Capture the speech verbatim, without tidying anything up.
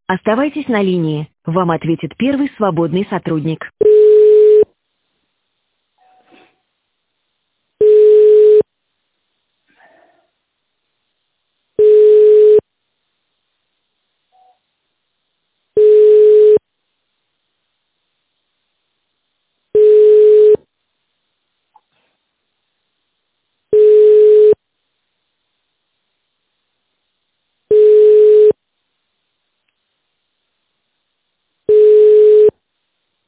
Оставайтесь на линии. Вам ответит первый свободный сотрудник.